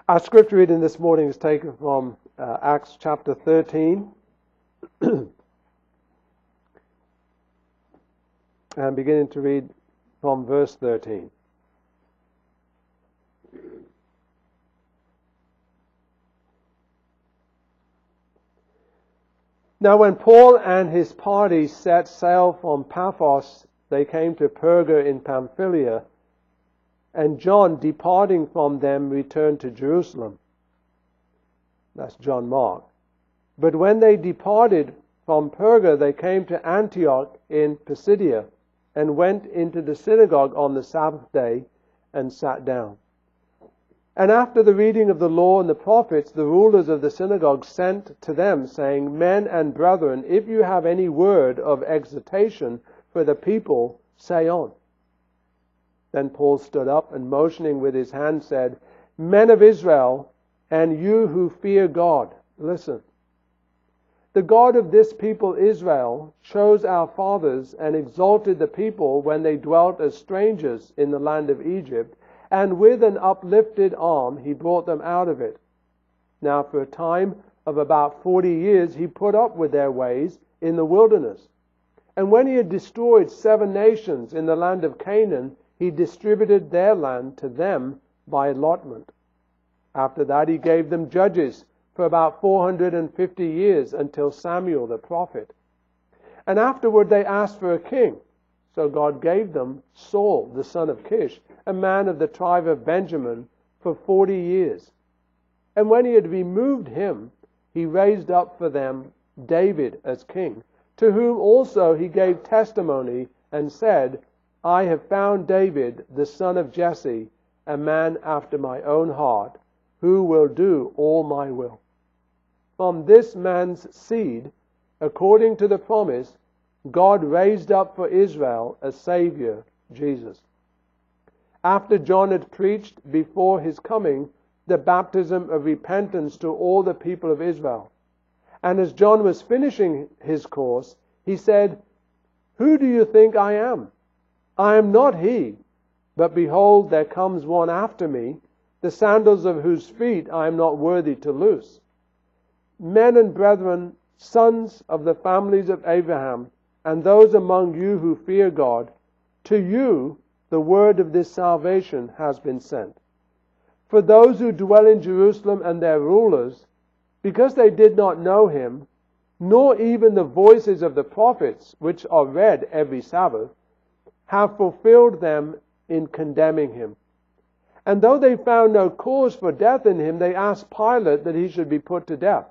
Our scripture reading this morning is taken from Acts chapter 13 and beginning to read from verse 13. Now when Paul and his party set sail from Paphos, they came to Perga in Pamphylia, and John, departing from them, returned to Jerusalem. That's John Mark. But when they departed from Perga, they came to Antioch in Pisidia, and went into the synagogue on the Sabbath day, and sat down. And after the reading of the law and the prophets, the rulers of the synagogue sent to them, saying, Men and brethren, if you have any word of exhortation for the people, say on. Then Paul stood up and motioning with his hand said, Men of Israel, and you who fear God, listen. The God of this people Israel chose our fathers and exalted the people when they dwelt as strangers in the land of Egypt, and with an uplifted arm he brought them out of it. Now for a time of about 40 years he put up with their ways in the wilderness. And when he had destroyed 7 nations in the land of Canaan, he distributed their land to them by allotment. After that he gave them judges for about 450 years until Samuel the prophet. And afterward they asked for a king. So God gave them Saul the son of Kish, a man of the tribe of Benjamin, for 40 years. And when he had removed him, he raised up for them David as king, to whom also he gave testimony and said, I have found David the son of Jesse, a man after my own heart, who will do all my will. From this man's seed, according to the promise, God raised up for Israel a Savior, Jesus. After John had preached before his coming the baptism of repentance to all the people of Israel. And as John was finishing his course, he said, Who do you think I am? I am not he, but behold, there comes one after me, the sandals of whose feet I am not worthy to loose. Men and brethren, sons of the families of Abraham, and those among you who fear God, to you the word of this salvation has been sent. For those who dwell in Jerusalem and their rulers, because they did not know him, nor even the voices of the prophets, which are read every Sabbath, have fulfilled them in condemning him. And though they found no cause for death in him, they asked Pilate that he should be put to death.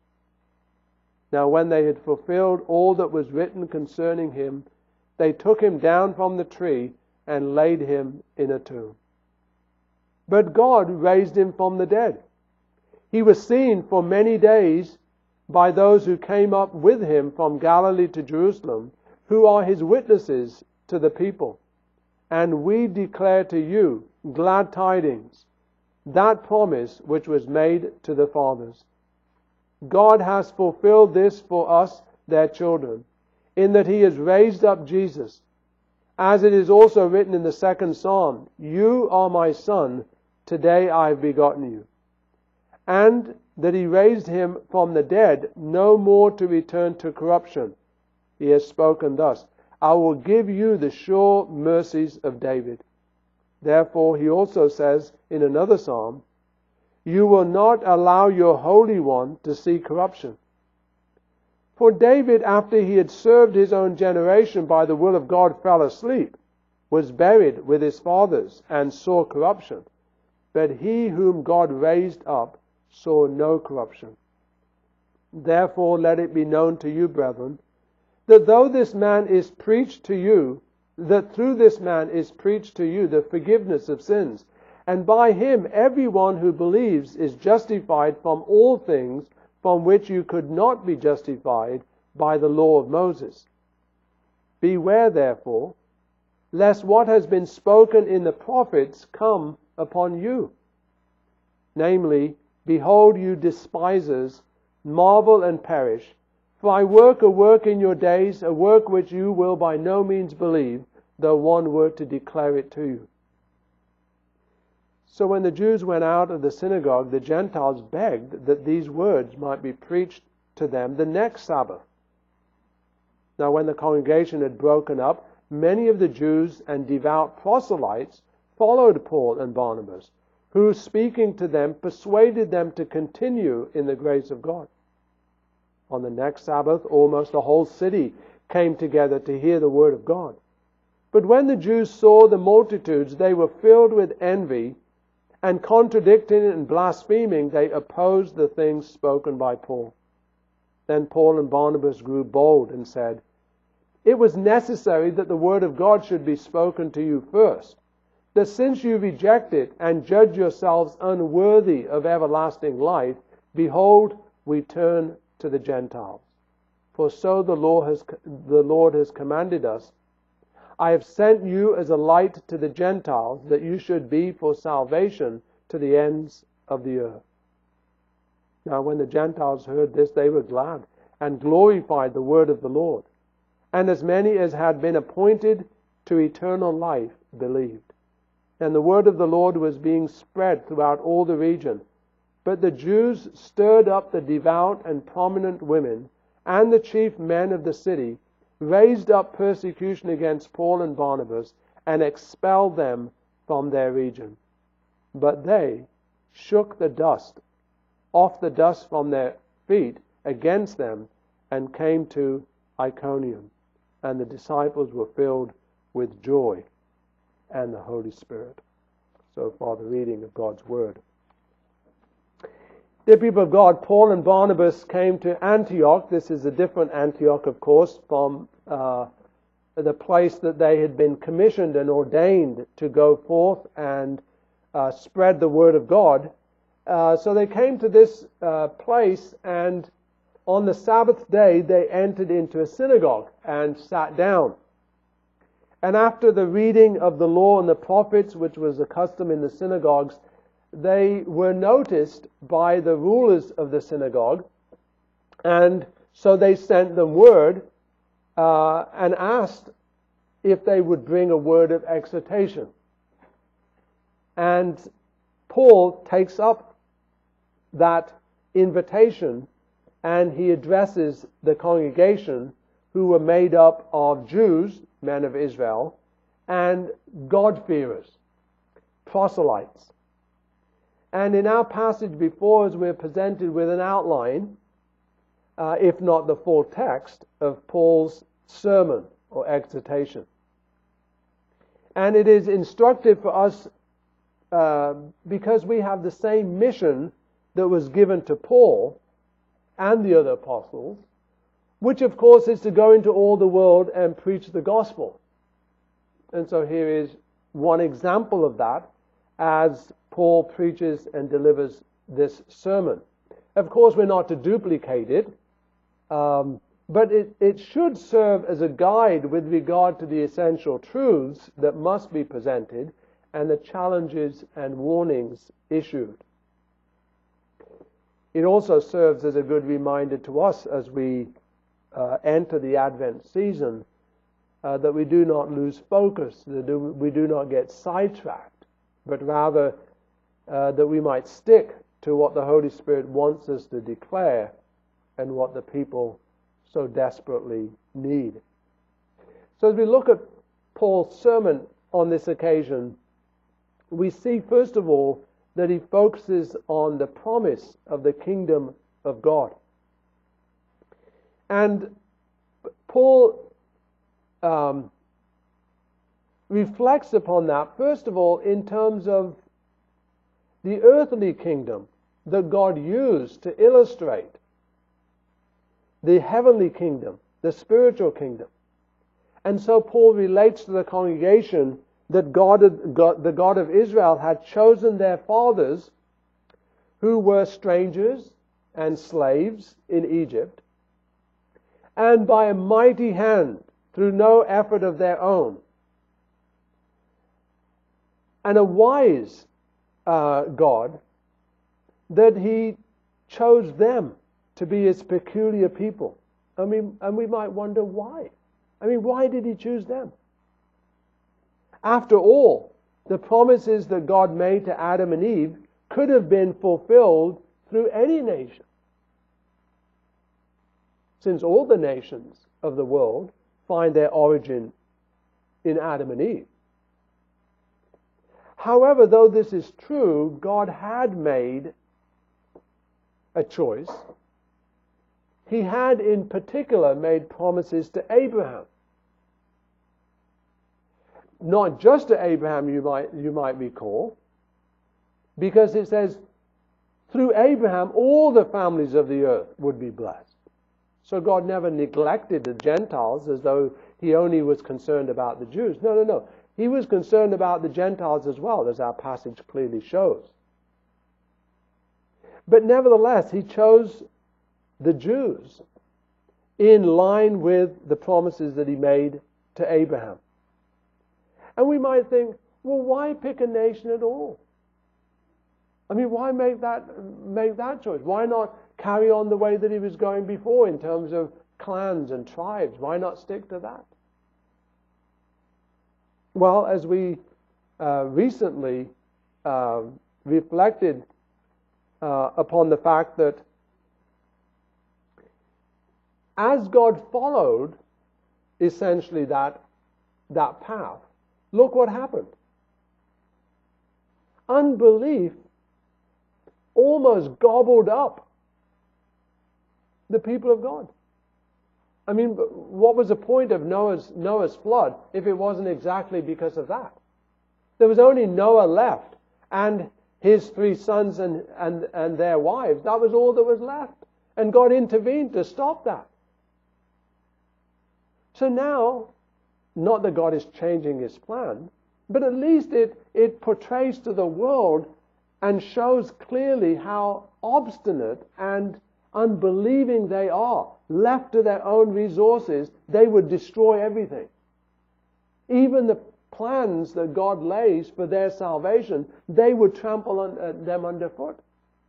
Now when they had fulfilled all that was written concerning him, they took him down from the tree and laid him in a tomb. But God raised him from the dead. He was seen for many days by those who came up with him from Galilee to Jerusalem, who are his witnesses to the people. And we declare to you glad tidings, that promise which was made to the fathers. God has fulfilled this for us, their children, in that he has raised up Jesus. As it is also written in the 2nd Psalm, You are my son, today I have begotten you. And that he raised him from the dead, no more to return to corruption. He has spoken thus, I will give you the sure mercies of David. Therefore he also says in another psalm, You will not allow your Holy One to see corruption. For David, after he had served his own generation by the will of God, fell asleep, was buried with his fathers, and saw corruption. But he whom God raised up saw no corruption. Therefore let it be known to you, brethren, that though this man is preached to you, that through this man is preached to you the forgiveness of sins, and by him everyone who believes is justified from all things from which you could not be justified by the law of Moses. Beware, therefore, lest what has been spoken in the prophets come upon you. Namely, behold, you despisers, marvel and perish. For I work a work in your days, a work which you will by no means believe, though one were to declare it to you. So when the Jews went out of the synagogue, the Gentiles begged that these words might be preached to them the next Sabbath. Now when the congregation had broken up, many of the Jews and devout proselytes followed Paul and Barnabas, who, speaking to them, persuaded them to continue in the grace of God. On the next Sabbath, almost the whole city came together to hear the word of God. But when the Jews saw the multitudes, they were filled with envy, and contradicting and blaspheming, they opposed the things spoken by Paul. Then Paul and Barnabas grew bold and said, "It was necessary that the word of God should be spoken to you first, that since you reject it and judge yourselves unworthy of everlasting life, behold, we turn to the Gentiles. For so the Lord has commanded us, I have sent you as a light to the Gentiles, that you should be for salvation to the ends of the earth." Now when the Gentiles heard this, they were glad and glorified the word of the Lord. And as many as had been appointed to eternal life believed. And the word of the Lord was being spread throughout all the region. But the Jews stirred up the devout and prominent women and the chief men of the city, raised up persecution against Paul and Barnabas, and expelled them from their region. But they shook the dust from their feet against them, and came to Iconium. And the disciples were filled with joy and the Holy Spirit. So far the reading of God's Word. Dear people of God, Paul and Barnabas came to Antioch. This is a different Antioch, of course, from the place that they had been commissioned and ordained to go forth and spread the Word of God. So they came to this place, and on the Sabbath day they entered into a synagogue and sat down. And after the reading of the law and the prophets, which was a custom in the synagogues, they were noticed by the rulers of the synagogue, and so they sent them word and asked if they would bring a word of exhortation. And Paul takes up that invitation, and he addresses the congregation, who were made up of Jews, men of Israel, and God-fearers, proselytes. And in our passage before us, we're presented with an outline, if not the full text, of Paul's sermon or exhortation. And it is instructive for us because we have the same mission that was given to Paul and the other apostles, which of course is to go into all the world and preach the gospel. And so here is one example of that as Paul preaches and delivers this sermon. Of course, we're not to duplicate it, but it should serve as a guide with regard to the essential truths that must be presented and the challenges and warnings issued. It also serves as a good reminder to us as we enter the Advent season that we do not lose focus, that we do not get sidetracked, but rather that we might stick to what the Holy Spirit wants us to declare and what the people so desperately need. So as we look at Paul's sermon on this occasion, we see first of all that he focuses on the promise of the kingdom of God. And Paul reflects upon that, first of all, in terms of the earthly kingdom that God used to illustrate the heavenly kingdom, the spiritual kingdom. And so Paul relates to the congregation that the God of Israel had chosen their fathers, who were strangers and slaves in Egypt, and by a mighty hand, through no effort of their own, and a wise God, that he chose them to be his peculiar people. And we might wonder why. Why did he choose them? After all, The promises that God made to Adam and Eve could have been fulfilled through any nation, since all the nations of the world find their origin in Adam and Eve. However, though this is true, God had made a choice. He had in particular made promises to Abraham. Not just to Abraham, you might recall, because it says, through Abraham all the families of the earth would be blessed. So God never neglected the Gentiles as though he only was concerned about the Jews. No. He was concerned about the Gentiles as well, as our passage clearly shows. But nevertheless, he chose the Jews in line with the promises that he made to Abraham. And we might think, well, why pick a nation at all? I mean, why make that choice? Why not carry on the way that he was going before in terms of clans and tribes? Why not stick to that? Well, as we recently reflected upon the fact that as God followed essentially that path, look what happened. Unbelief almost gobbled up the people of God. I mean, what was the point of Noah's flood if it wasn't exactly because of that? There was only Noah left and his 3 sons and their wives. That was all that was left. And God intervened to stop that. So now, not that God is changing his plan, but at least it portrays to the world and shows clearly how obstinate and unbelieving they are. Left to their own resources, they would destroy everything. Even the plans that God lays for their salvation, they would trample them underfoot.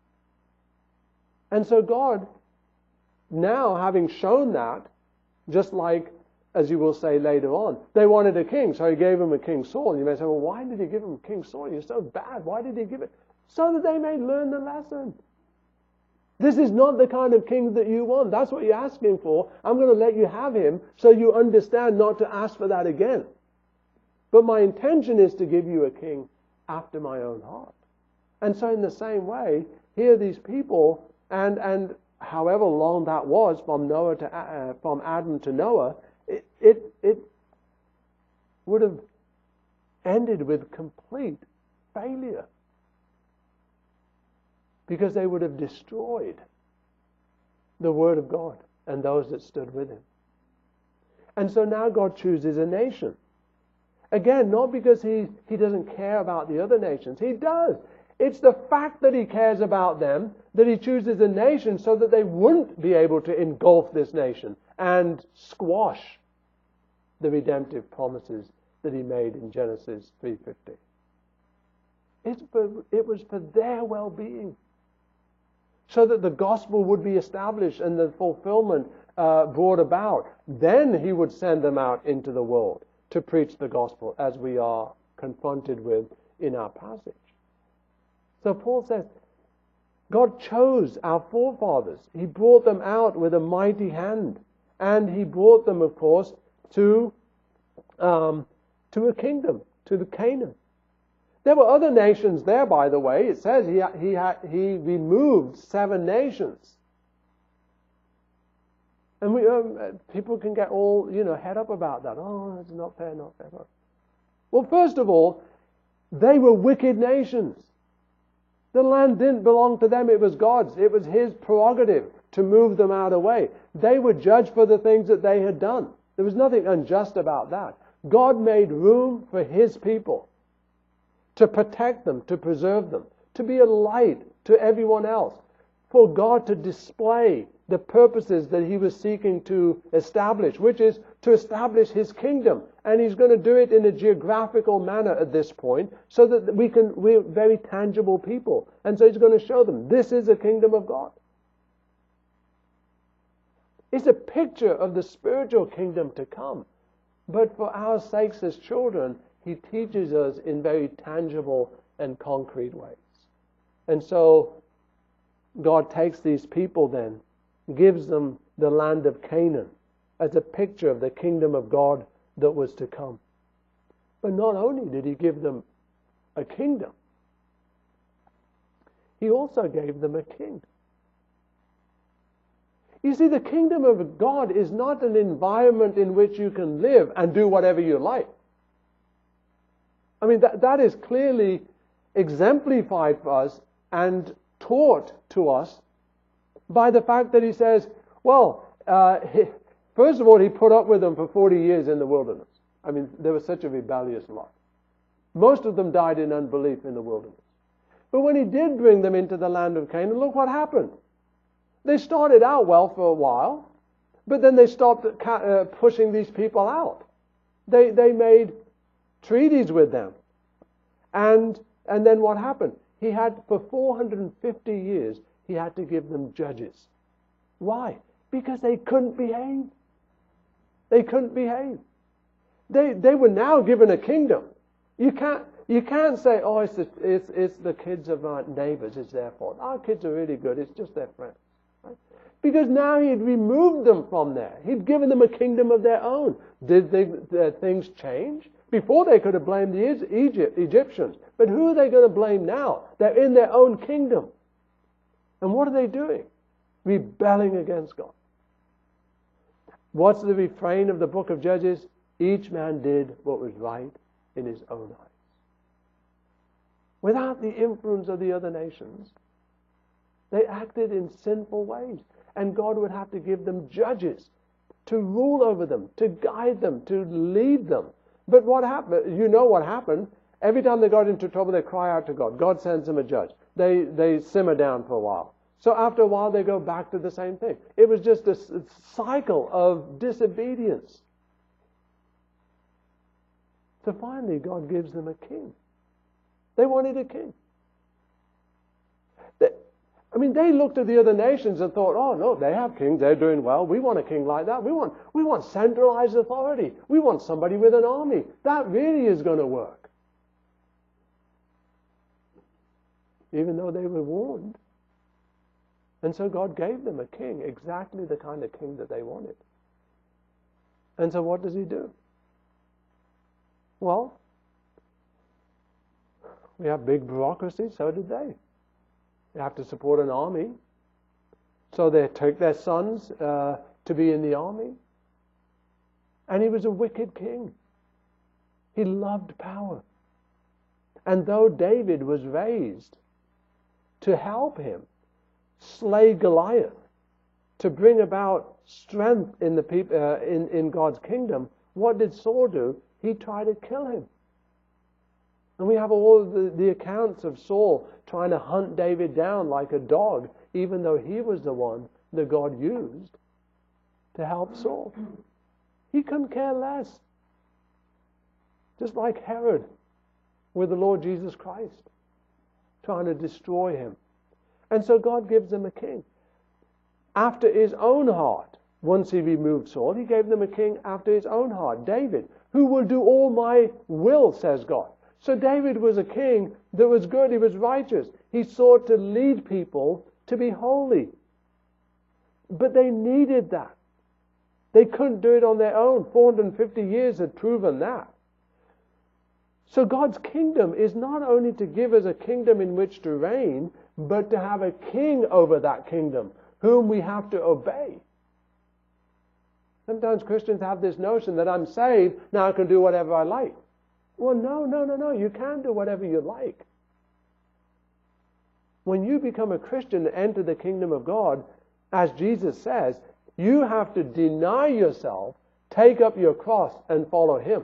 And so God, now having shown that, just like, as you will say later on, they wanted a king, so he gave them a King Saul. And you may say, well, why did he give them King Saul? You're so bad. Why did he give it? So that they may learn the lesson. This is not the kind of king that you want. That's what you're asking for. I'm going to let you have him so you understand not to ask for that again. But my intention is to give you a king after my own heart. And so in the same way, here these people, and however long that was from Adam to Noah, it would have ended with complete failure. Because they would have destroyed the Word of God and those that stood with him. And so now God chooses a nation. Again, not because he doesn't care about the other nations. He does. It's the fact that he cares about them that he chooses a nation so that they wouldn't be able to engulf this nation and squash the redemptive promises that he made in Genesis 3:15. It was for their well-being, so that the gospel would be established and the fulfillment brought about. Then he would send them out into the world to preach the gospel, as we are confronted with in our passage. So Paul says, God chose our forefathers. He brought them out with a mighty hand. And he brought them, of course, to a kingdom, to the Canaan. There were other nations there, by the way. It says he removed 7 nations. And people can get all, head up about that. Oh, it's not fair, not fair. Well, first of all, they were wicked nations. The land didn't belong to them. It was God's. It was his prerogative to move them out of the way. They were judged for the things that they had done. There was nothing unjust about that. God made room for his people to protect them, to preserve them, to be a light to everyone else, for God to display the purposes that he was seeking to establish, which is to establish his kingdom. And he's going to do it in a geographical manner at this point, so that we're very tangible people. And so he's going to show them, this is a kingdom of God. It's a picture of the spiritual kingdom to come. But for our sakes as children, He teaches us in very tangible and concrete ways. And so God takes these people then, gives them the land of Canaan as a picture of the kingdom of God that was to come. But not only did he give them a kingdom, he also gave them a king. You see, the kingdom of God is not an environment in which you can live and do whatever you like. I mean, that is clearly exemplified for us and taught to us by the fact that he says, well, first of all, he put up with them for 40 years in the wilderness. I mean, they were such a rebellious lot. Most of them died in unbelief in the wilderness. But when he did bring them into the land of Canaan, look what happened. They started out well for a while, but then they stopped pushing these people out. They made treaties with them. And then what happened? He had, for 450 years, he had to give them judges. Why? Because they couldn't behave. They couldn't behave. They were now given a kingdom. You can't say, oh, it's the kids of our neighbors, it's their fault. Our kids are really good, it's just their friends. Right? Because now he'd removed them from there. He'd given them a kingdom of their own. Did things change? Before they could have blamed the Egyptians. But who are they going to blame now? They're in their own kingdom. And what are they doing? Rebelling against God. What's the refrain of the book of Judges? Each man did what was right in his own eyes. Without the influence of the other nations, they acted in sinful ways. And God would have to give them judges to rule over them, to guide them, to lead them. But what happened? You know what happened. Every time they got into trouble, they cry out to God. God sends them a judge. They simmer down for a while. So after a while, they go back to the same thing. It was just a cycle of disobedience. So finally, God gives them a king. They wanted a king. They looked at the other nations and thought, oh no, they have kings, they're doing well. We want a king like that. We want centralized authority. We want somebody with an army. That really is going to work. Even though they were warned. And so God gave them a king, exactly the kind of king that they wanted. And so what does he do? Well, we have big bureaucracy, so did they. They have to support an army. So they took their sons to be in the army. And he was a wicked king. He loved power. And though David was raised to help him slay Goliath, to bring about strength in the people in God's kingdom, what did Saul do? He tried to kill him. And we have all the accounts of Saul trying to hunt David down like a dog, even though he was the one that God used to help Saul. He couldn't care less. Just like Herod with the Lord Jesus Christ, trying to destroy him. And so God gives them a king after his own heart. Once he removed Saul, he gave them a king after his own heart, David, who will do all my will, says God. So David was a king that was good, he was righteous. He sought to lead people to be holy. But they needed that. They couldn't do it on their own. 450 years had proven that. So God's kingdom is not only to give us a kingdom in which to reign, but to have a king over that kingdom, whom we have to obey. Sometimes Christians have this notion that I'm saved, now I can do whatever I like. Well, no. You can do whatever you like. When you become a Christian and enter the kingdom of God, as Jesus says, you have to deny yourself, take up your cross, and follow him.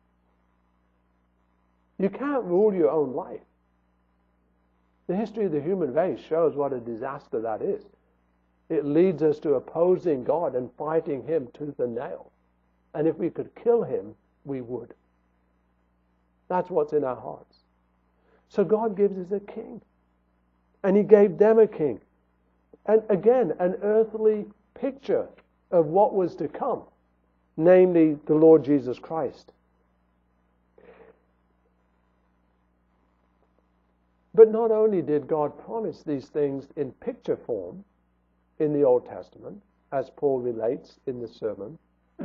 You can't rule your own life. The history of the human race shows what a disaster that is. It leads us to opposing God and fighting him tooth and nail. And if we could kill him, we would. That's what's in our hearts. So God gives us a king. And he gave them a king. And again, an earthly picture of what was to come. Namely, the Lord Jesus Christ. But not only did God promise these things in picture form in the Old Testament, as Paul relates in the sermon,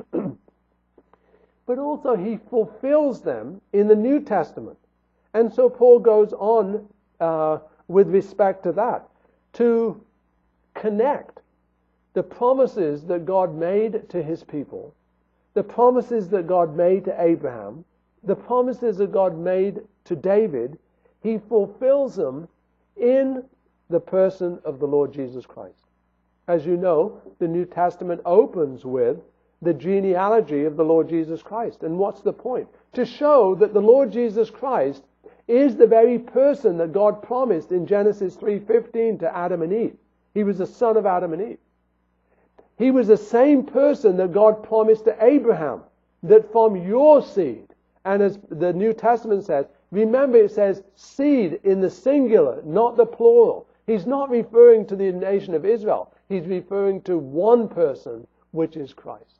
but also he fulfills them in the New Testament. And so Paul goes on with respect to that, to connect the promises that God made to his people, the promises that God made to Abraham, the promises that God made to David. He fulfills them in the person of the Lord Jesus Christ. As you know, the New Testament opens with the genealogy of the Lord Jesus Christ. And what's the point? To show that the Lord Jesus Christ is the very person that God promised in Genesis 3:15 to Adam and Eve. He was the son of Adam and Eve. He was the same person that God promised to Abraham, that from your seed, and as the New Testament says, remember it says seed in the singular, not the plural. He's not referring to the nation of Israel. He's referring to one person, which is Christ.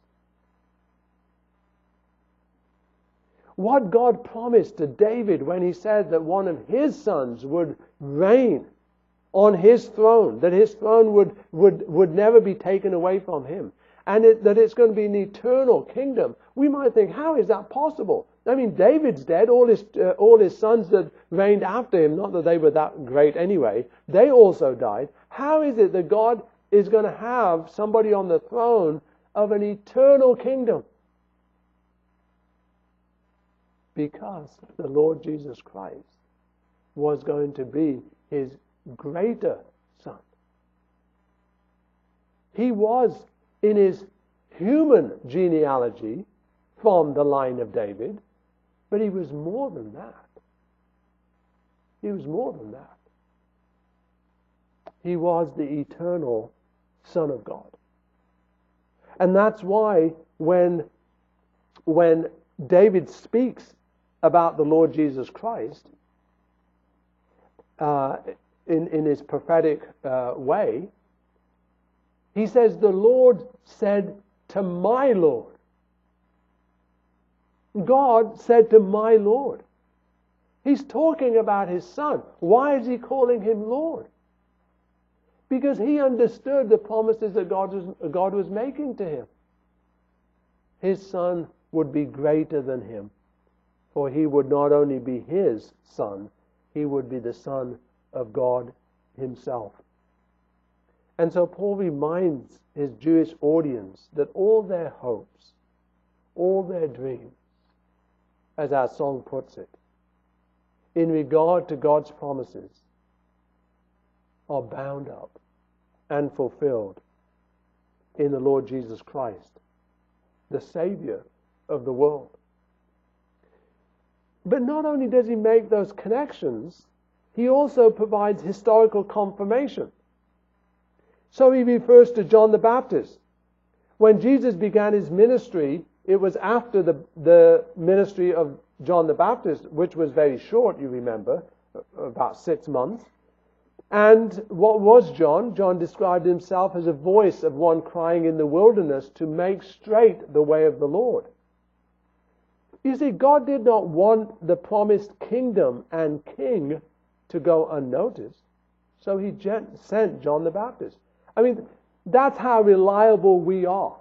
What God promised to David when he said that one of his sons would reign on his throne, that his throne would never be taken away from him, and that it's going to be an eternal kingdom. We might think, how is that possible? I mean, David's dead. All his sons that reigned after him, not that they were that great anyway, they also died. How is it that God is going to have somebody on the throne of an eternal kingdom? Because the Lord Jesus Christ was going to be his greater son. He was in his human genealogy from the line of David, but he was more than that. He was more than that. He was the eternal Son of God. And that's why when David speaks about the Lord Jesus Christ in his prophetic way, he says, the Lord said to my Lord. God said to my Lord. He's talking about his son. Why is he calling him Lord? Because he understood the promises that God was making to him. His son would be greater than him, for he would not only be his son, he would be the Son of God himself. And so Paul reminds his Jewish audience that all their hopes, all their dreams, as our song puts it, in regard to God's promises, are bound up and fulfilled in the Lord Jesus Christ, the Savior of the world. But not only does he make those connections, he also provides historical confirmation. So he refers to John the Baptist. When Jesus began his ministry, it was after the ministry of John the Baptist, which was very short, you remember, about 6 months. And what was John? John described himself as a voice of one crying in the wilderness to make straight the way of the Lord. You see, God did not want the promised kingdom and king to go unnoticed. So he sent John the Baptist. I mean, that's how reliable we are.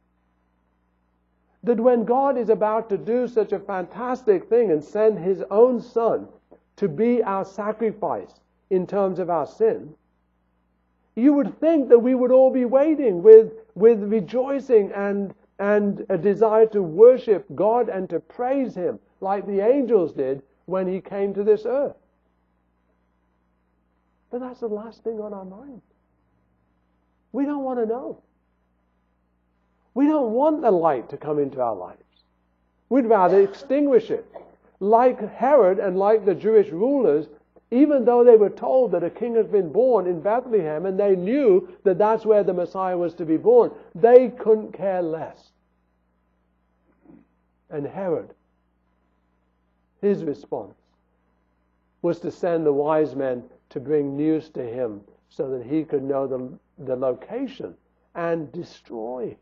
That when God is about to do such a fantastic thing and send his own son to be our sacrifice in terms of our sin, you would think that we would all be waiting with rejoicing and a desire to worship God and to praise him like the angels did when he came to this earth. But that's the last thing on our mind. We don't want to know. We don't want the light to come into our lives. We'd rather extinguish it. Like Herod and like the Jewish rulers, even though they were told that a king had been born in Bethlehem and they knew that that's where the Messiah was to be born, they couldn't care less. And Herod, his response was to send the wise men to bring news to him so that he could know the location and destroy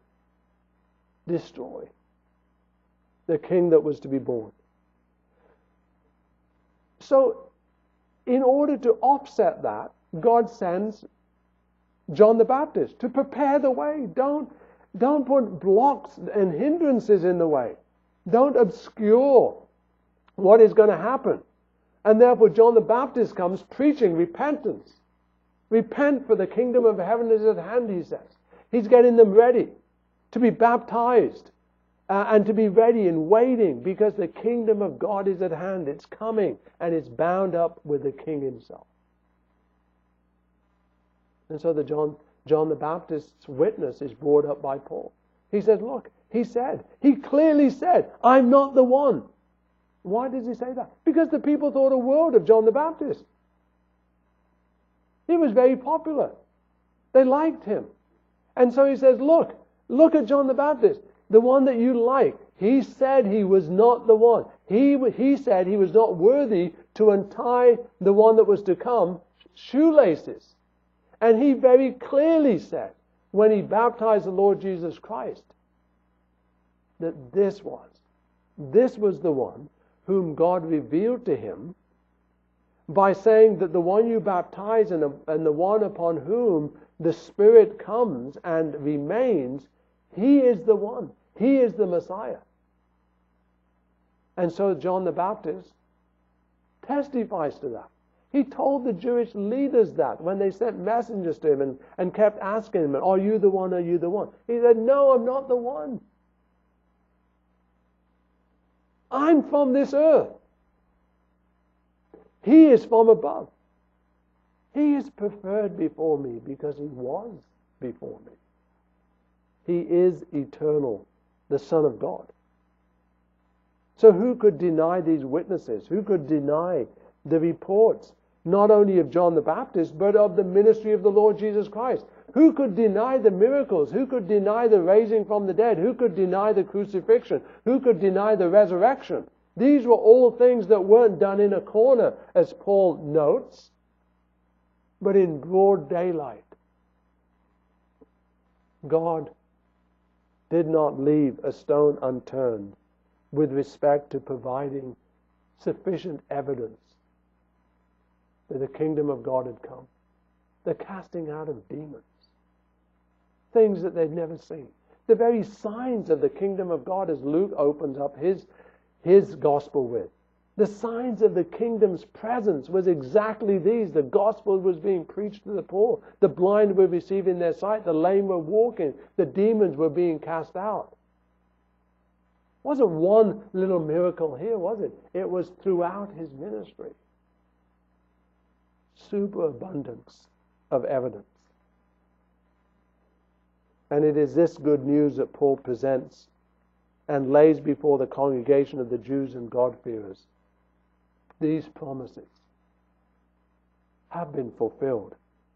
the king that was to be born. So in order to offset that, God sends John the Baptist to prepare the way. Don't put blocks and hindrances in the way. Don't obscure what is going to happen. And therefore John the Baptist comes preaching repentance. Repent, for the kingdom of heaven is at hand, he says. He's getting them ready to be baptized and to be ready and waiting, because the kingdom of God is at hand. It's coming, and it's bound up with the King himself. And so John the Baptist's witness is brought up by Paul. He says, look, he clearly said, I'm not the one. Why does he say that? Because the people thought a world of John the Baptist. He was very popular. They liked him. And so he says, look at John the Baptist, the one that you like. He said he was not the one. He said he was not worthy to untie the one that was to come shoelaces. And he very clearly said, when he baptized the Lord Jesus Christ, that this was the one whom God revealed to him by saying that the one you baptize and the one upon whom the Spirit comes and remains, he is the one. He is the Messiah. And so John the Baptist testifies to that. He told the Jewish leaders that when they sent messengers to him and kept asking him, are you the one? Are you the one? He said, no, I'm not the one. I'm from this earth. He is from above. He is preferred before me because he was before me. He is eternal, the Son of God. So who could deny these witnesses? Who could deny the reports, not only of John the Baptist, but of the ministry of the Lord Jesus Christ? Who could deny the miracles? Who could deny the raising from the dead? Who could deny the crucifixion? Who could deny the resurrection? These were all things that weren't done in a corner, as Paul notes, but in broad daylight. God did not leave a stone unturned with respect to providing sufficient evidence that the kingdom of God had come. The casting out of demons. Things that they'd never seen. The very signs of the kingdom of God, as Luke opens up his gospel with. The signs of the kingdom's presence was exactly these. The gospel was being preached to the poor. The blind were receiving their sight. The lame were walking. The demons were being cast out. It wasn't one little miracle here, was it? It was throughout his ministry. Superabundance of evidence. And it is this good news that Paul presents and lays before the congregation of the Jews and God-fearers. These promises have been fulfilled.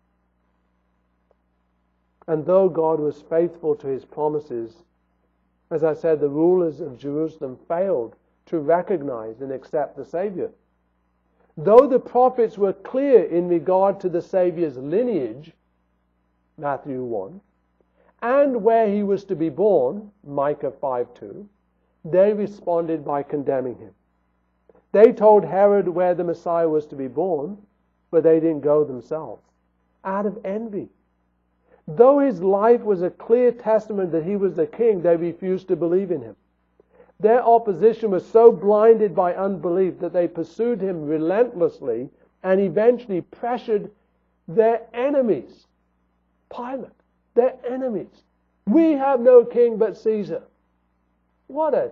And though God was faithful to his promises, as I said, the rulers of Jerusalem failed to recognize and accept the Savior. Though the prophets were clear in regard to the Savior's lineage, Matthew 1, and where he was to be born, Micah 5:2, they responded by condemning him. They told Herod where the Messiah was to be born, but they didn't go themselves, out of envy. Though his life was a clear testament that he was the king, they refused to believe in him. Their opposition was so blinded by unbelief that they pursued him relentlessly and eventually pressured their enemies. Pilate, their enemies. We have no king but Caesar. What a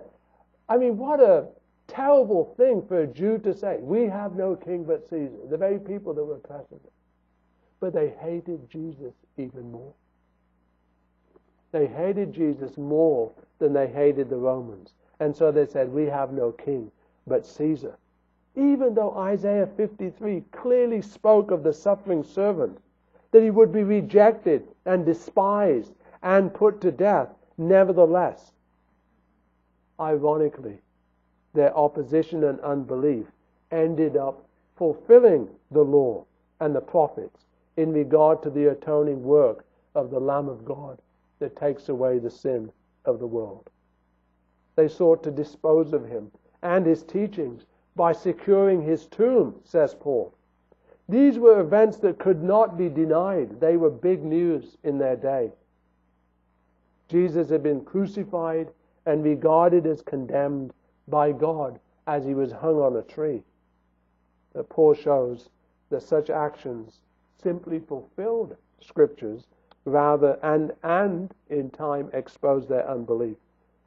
terrible thing for a Jew to say. We have no king but Caesar. The very people that were pressing him. But they hated Jesus even more. They hated Jesus more than they hated the Romans. And so they said, we have no king but Caesar. Even though Isaiah 53 clearly spoke of the suffering servant, that he would be rejected and despised and put to death, nevertheless, ironically, their opposition and unbelief ended up fulfilling the law and the prophets in regard to the atoning work of the Lamb of God that takes away the sin of the world. They sought to dispose of him and his teachings by securing his tomb, says Paul. These were events that could not be denied. They were big news in their day. Jesus had been crucified and regarded as condemned by God as he was hung on a tree. That Paul shows that such actions simply fulfilled Scriptures rather and in time exposed their unbelief.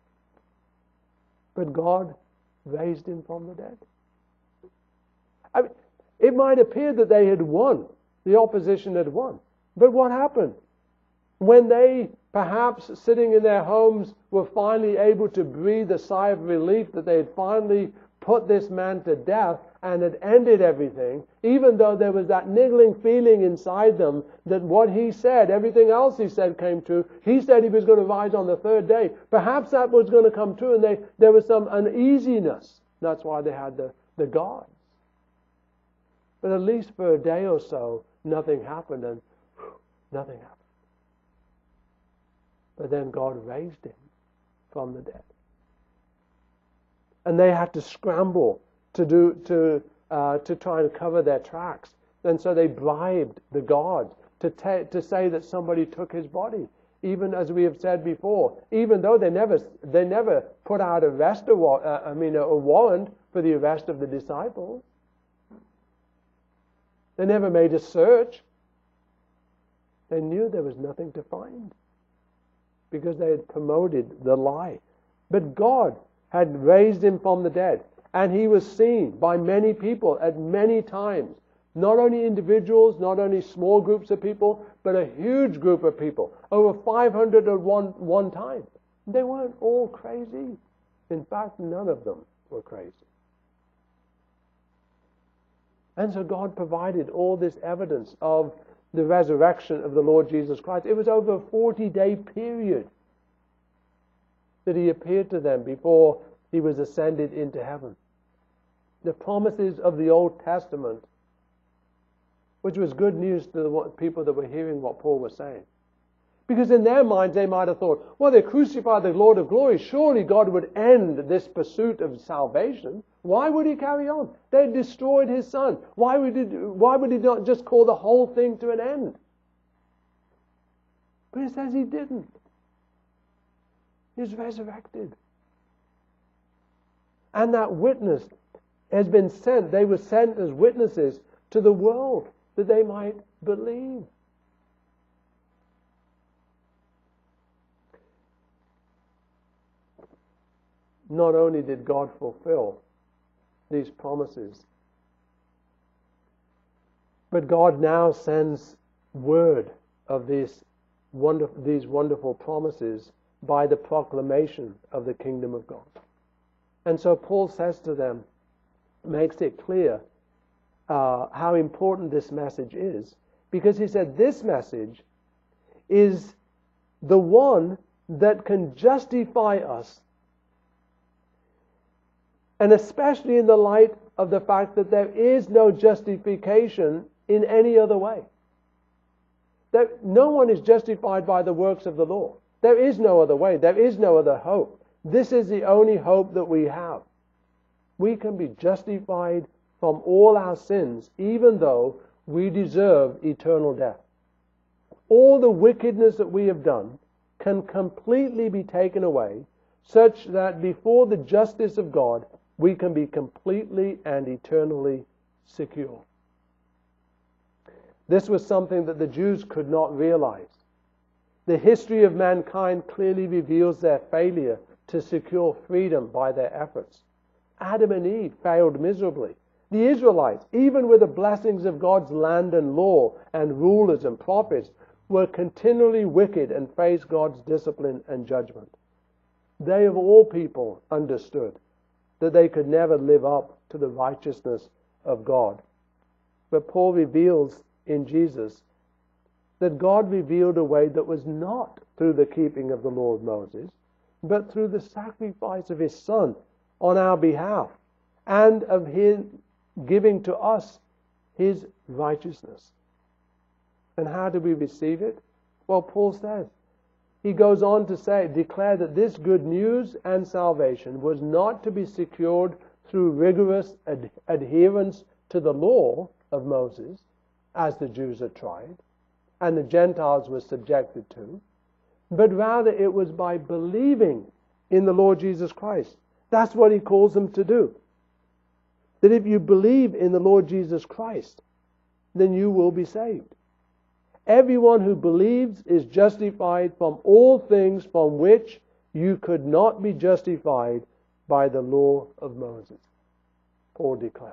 But God raised him from the dead. I mean, it might appear that they had won. The opposition had won. But what happened? When they, perhaps sitting in their homes, were finally able to breathe a sigh of relief that they had finally put this man to death and had ended everything, even though there was that niggling feeling inside them that what he said, everything else he said came true. He said he was going to rise on the third day. Perhaps that was going to come true, and there was some uneasiness. That's why they had the guards. But at least for a day or so, nothing happened, and nothing happened. But then God raised him from the dead. And they had to scramble to try and cover their tracks. And so they bribed the guards to say that somebody took his body. Even as we have said before, even though they never put out a warrant for the arrest of the disciples. They never made a search. They knew there was nothing to find because they had promoted the lie. But God had raised him from the dead, and he was seen by many people at many times. Not only individuals, not only small groups of people, but a huge group of people. Over 500 at one time. They weren't all crazy. In fact, none of them were crazy. And so God provided all this evidence of the resurrection of the Lord Jesus Christ. It was over a 40-day period that he appeared to them before he was ascended into heaven. The promises of the Old Testament, which was good news to the people that were hearing what Paul was saying. Because in their minds they might have thought, well, they crucified the Lord of glory. Surely God would end this pursuit of salvation. Why would he carry on? They had destroyed his son. Why would he not just call the whole thing to an end? But it says he didn't. He was resurrected. And that witness has been sent. They were sent as witnesses to the world that they might believe. Not only did God fulfill these promises, but God now sends word of these wonderful promises by the proclamation of the kingdom of God. And so Paul says to them, makes it clear how important this message is, because he said this message is the one that can justify us. And especially in the light of the fact that there is no justification in any other way. That no one is justified by the works of the law. There is no other way. There is no other hope. This is the only hope that we have. We can be justified from all our sins, even though we deserve eternal death. All the wickedness that we have done can completely be taken away, such that before the justice of God, we can be completely and eternally secure. This was something that the Jews could not realize. The history of mankind clearly reveals their failure to secure freedom by their efforts. Adam and Eve failed miserably. The Israelites, even with the blessings of God's land and law and rulers and prophets, were continually wicked and faced God's discipline and judgment. They of all people understood that they could never live up to the righteousness of God. But Paul reveals in Jesus that God revealed a way that was not through the keeping of the law of Moses, but through the sacrifice of his Son on our behalf, and of his giving to us his righteousness. And how do we receive it? Well, Paul says, he goes on to declare that this good news and salvation was not to be secured through rigorous adherence to the law of Moses, as the Jews had tried, and the Gentiles were subjected to, but rather it was by believing in the Lord Jesus Christ. That's what he calls them to do. That if you believe in the Lord Jesus Christ, then you will be saved. Everyone who believes is justified from all things from which you could not be justified by the law of Moses, Paul declares.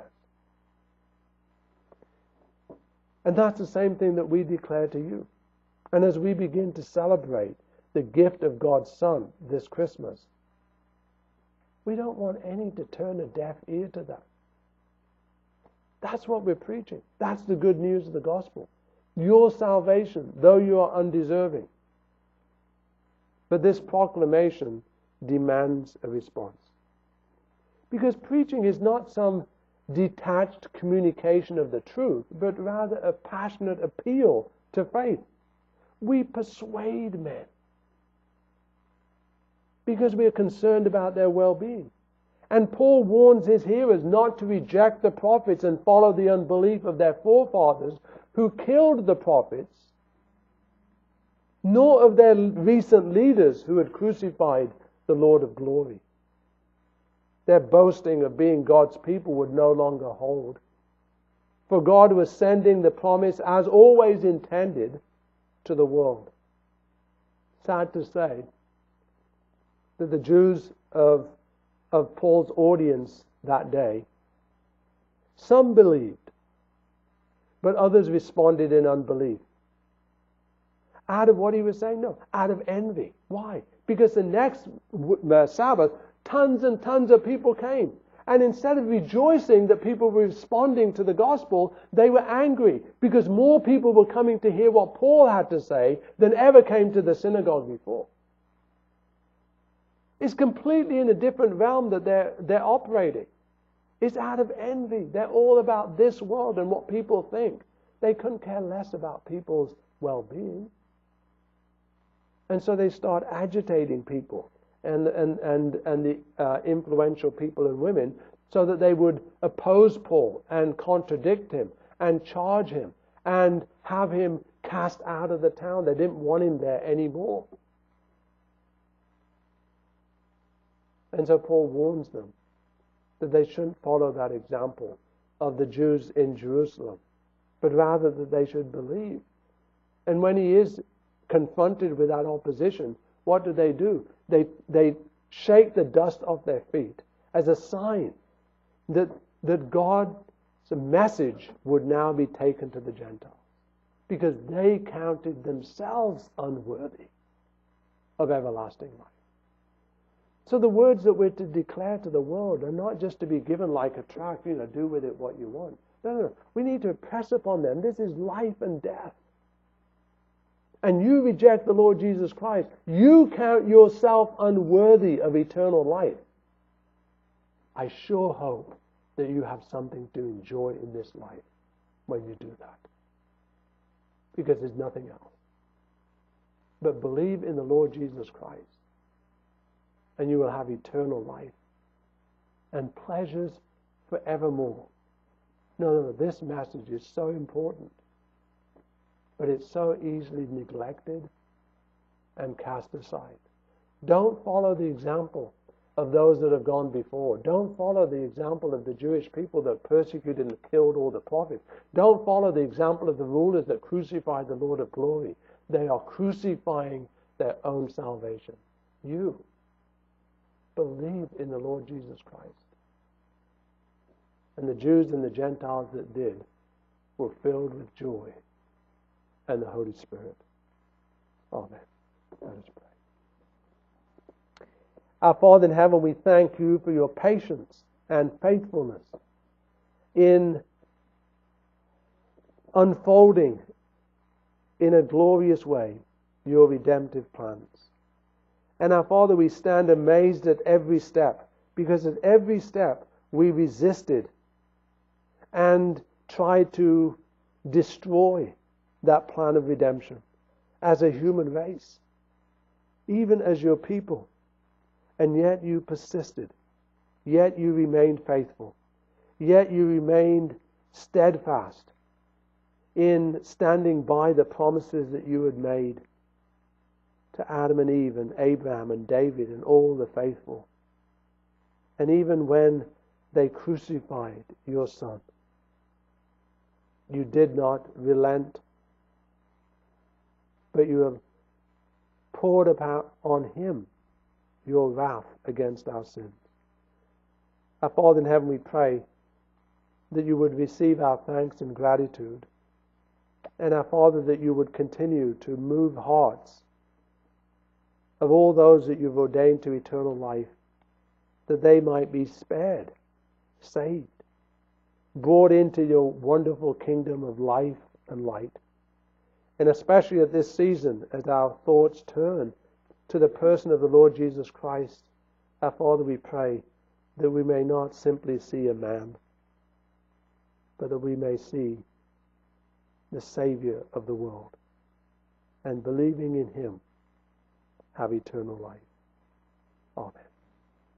And that's the same thing that we declare to you. And as we begin to celebrate the gift of God's Son this Christmas, we don't want any to turn a deaf ear to that. That's what we're preaching. That's the good news of the gospel. Your salvation, though you are undeserving. But this proclamation demands a response. Because preaching is not some detached communication of the truth, but rather a passionate appeal to faith. We persuade men because we are concerned about their well-being. And Paul warns his hearers not to reject the prophets and follow the unbelief of their forefathers who killed the prophets, nor of their recent leaders who had crucified the Lord of glory. Their boasting of being God's people would no longer hold. For God was sending the promise, as always intended, to the world. Sad to say that the Jews of Paul's audience that day, some believed, but others responded in unbelief. Out of what he was saying? No, out of envy. Why? Because the next Sabbath, tons and tons of people came. And instead of rejoicing that people were responding to the gospel, they were angry because more people were coming to hear what Paul had to say than ever came to the synagogue before. It's completely in a different realm that they're operating. It's out of envy. They're all about this world and what people think. They couldn't care less about people's well-being. And so they start agitating people and the influential people and women so that they would oppose Paul and contradict him and charge him and have him cast out of the town. They didn't want him there anymore. And so Paul warns them that they shouldn't follow that example of the Jews in Jerusalem, but rather that they should believe. And when he is confronted with that opposition, what do? They shake the dust off their feet as a sign that God's message would now be taken to the Gentiles, because they counted themselves unworthy of everlasting life. So the words that we're to declare to the world are not just to be given like a tract, do with it what you want. No. We need to impress upon them, this is life and death. And you reject the Lord Jesus Christ, you count yourself unworthy of eternal life. I sure hope that you have something to enjoy in this life when you do that. Because there's nothing else. But believe in the Lord Jesus Christ, and you will have eternal life and pleasures forevermore. No, this message is so important. But it's so easily neglected and cast aside. Don't follow the example of those that have gone before. Don't follow the example of the Jewish people that persecuted and killed all the prophets. Don't follow the example of the rulers that crucified the Lord of glory. They are crucifying their own salvation. You believe in the Lord Jesus Christ. And the Jews and the Gentiles that did were filled with joy and the Holy Spirit. Amen. Let us pray. Our Father in heaven, we thank you for your patience and faithfulness in unfolding in a glorious way your redemptive plans. And our Father, we stand amazed at every step, because at every step we resisted and tried to destroy that plan of redemption as a human race, even as your people. And yet you persisted. Yet you remained faithful. Yet you remained steadfast. in standing by the promises that you had made to Adam and Eve and Abraham and David and all the faithful. And even when they crucified your Son, you did not relent, but you have poured about on him your wrath against our sins. Our Father in heaven, we pray that you would receive our thanks and gratitude. And our Father, that you would continue to move hearts of all those that you've ordained to eternal life, that they might be spared, saved, brought into your wonderful kingdom of life and light. And especially at this season, as our thoughts turn to the person of the Lord Jesus Christ, our Father, we pray that we may not simply see a man, but that we may see the Savior of the world, and believing in him, have eternal life. Amen.